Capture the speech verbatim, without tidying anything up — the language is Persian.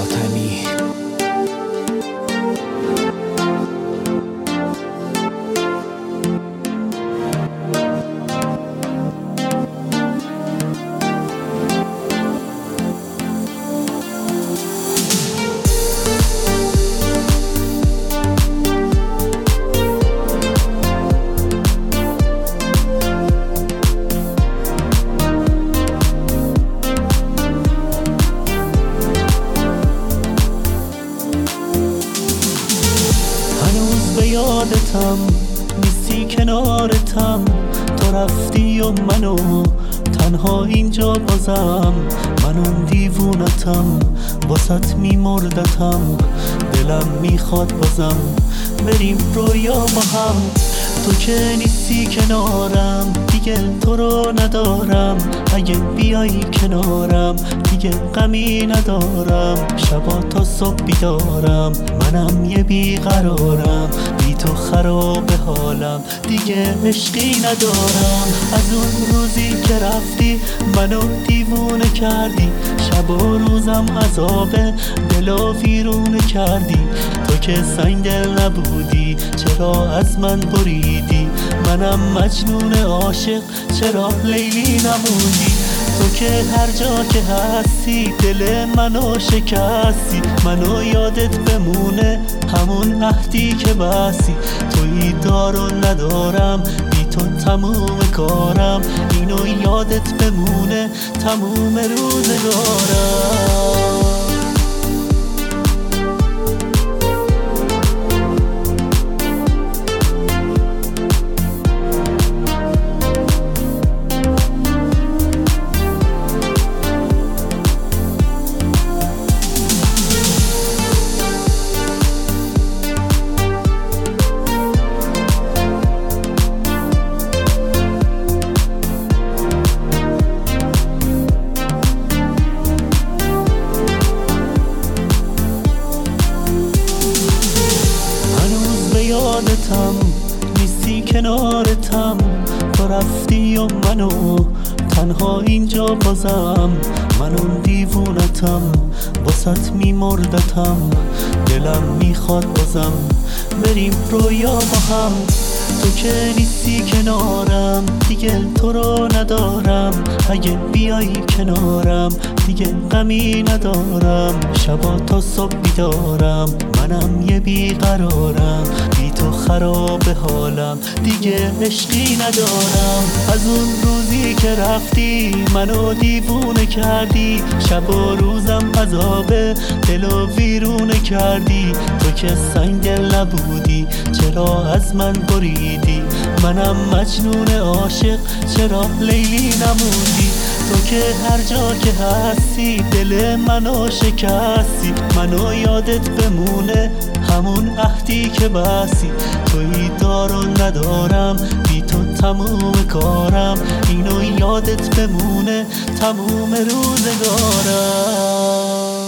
حاتمی. یادتم نیستی کنارتم، تو رفتی و منو تنها اینجا بازم. من اون دیوونتم واسط میمردتم، دلم میخواد بازم بریم رویا با هم. تو که نیستی کنارم دیگه تو رو ندارم، اگه بیایی کنارم دیگه غمی ندارم. شبا تا صبح بیدارم، منم یه بیقرارم، بی تو خراب حالم دیگه عشقی ندارم. از اون روزی که رفتی منو دیوونه کردی، شب و روزم عذابه دلو ویرونه کردی. تو که سنگ دل نبودی چرا از من بریدی، منم مجنون عاشق چرا لیلی نموندی. تو که هر جا که هستی دل منو شکستی، منو یادت بمونه همون عهدی که بستی. تویی دارو ندارم بی تو تموم کارم، اینو یادت بمونه تموم روزگارم. یادتم نیستی کنارتم، تو رفتی و منو تنها اینجا بازم. من اون دیوونتم واسط میمردتم، دلم میخواد بازم بریم رویا با هم. تو که نیستی کنارم دیگه تو رو ندارم، اگه بیایی کنارم دیگه غمی ندارم. شبا تا صبح بیدارم، منم یه بیقرارم، بی تو خراب حالم دیگه عشقی ندارم. از اون روزی که رفتی منو دیوونه کردی، شب و روزم عذابه دلو ویرونه کردی. تو که سنگ دل نبودی چرا از من بریدی، منم مجنون عاشق چرا لیلی نموندی. تو که هر جا که هستی دل منو شکستی، منو یادت بمونه همون عهدی که بستی. تویی دارو ندارم بی تو تموم کارم، اینو یادت بمونه تموم روزگارم.